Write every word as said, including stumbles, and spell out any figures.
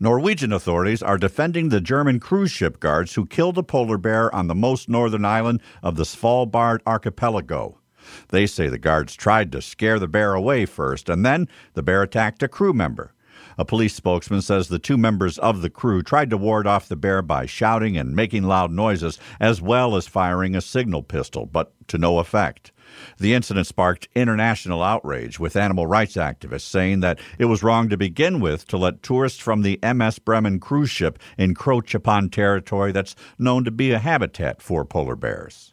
Norwegian authorities are defending the German cruise ship guards who killed a polar bear on the most northern island of the Svalbard archipelago. They say the guards tried to scare the bear away first, and then the bear attacked a crew member. A police spokesman says the two members of the crew tried to ward off the bear by shouting and making loud noises, as well as firing a signal pistol, but to no effect. The incident sparked international outrage, with animal rights activists saying that it was wrong to begin with to let tourists from the M S Bremen cruise ship encroach upon territory that's known to be a habitat for polar bears.